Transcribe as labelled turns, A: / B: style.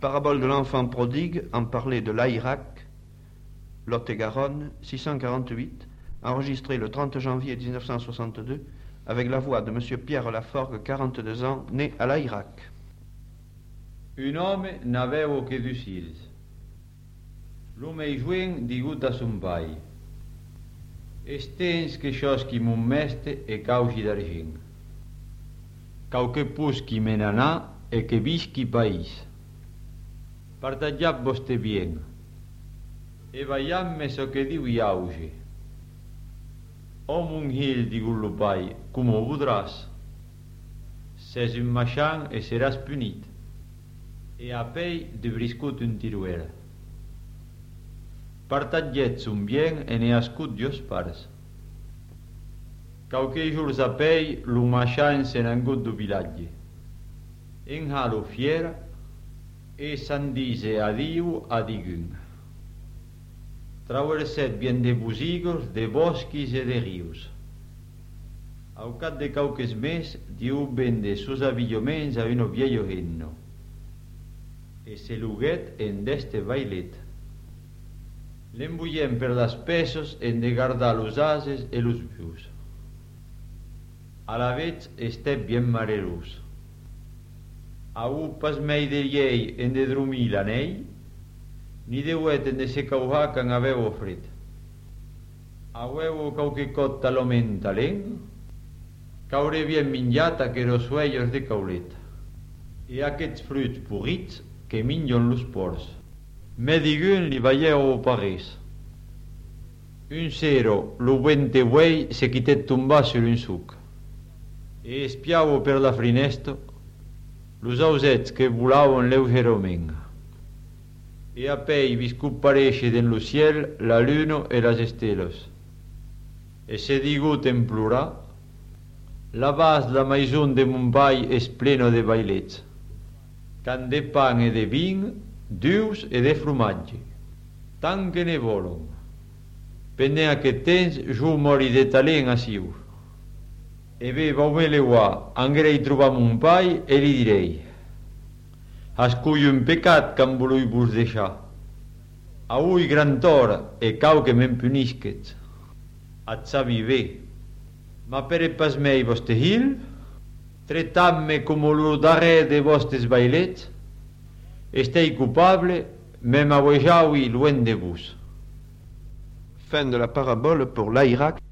A: Parabole de l'enfant prodigue en parlait de Laïrac, Lot-et-Garonne, 648, enregistré le 30 janvier 1962, avec la voix de M. Pierre Laforgue, 42 ans, né à Laïrac.
B: Un homme n'aveva que 2 fills. Lo mai joen digut a son pai: «Estens que xosqui mon mestre e causi d'argent. Cau que pusqui me n'anà e que visqui país. Partatjat vostè bien, e veiam-me so que diu i auge. O mon hill, digut lo pai, com ho voldràs? Ses un machan e seràs punit, e a pei de briscut un tiruera. Partatget son bien e ne ascut dios pares. Quauque jours a pei lo machan se n'angut do vilatge. En halo fiera e s'an dise adiu a digun. Traverset bien de busigos, de bosquis e de rius. Au cap de quauques mes diu vende sus avilloments a uno viejo henno, e se luguet en d'este bailet. L'embullem per las pesos en de guardar los ases e los vius. A la vez estep bien marerus. Au pas mei de llei en de drumir l'anell, ni de uet en de se caujar can aveu fred. Aueu quauque cot talament talent, caure bien minjata que los suellos de cauleta. E aquests fruits porrits que minjon los porcs. Me digun li veieu parés. Un cero, lo buente buey, se quitet tombar sur un suc. E espiavo per la frinesto los ausets que volaven leugerament. E a pei viscut parèixer den lo ciel la luna e las estelos. E se digut en plorar, là-bas la maison de mon pai es pleno de bailets, can de pan e de vin, d'uus e de fromatge, tant que ne volen. Pendent aquest temps jo mori de talent aciu. E bé, vau-me leuar, angrei trobar mon pai e li direi: «Ascull un pecat qu'an volui vos deixar. Avui gran hora e cau que me'n punisquets. At sabi bé. Ma per pas mei vostè hil, tretam-me com lo darrer de vostres bailets, estei culpable, me m'avoujaui loin de vos.»
A: Fin de la parabole pour Laïrac.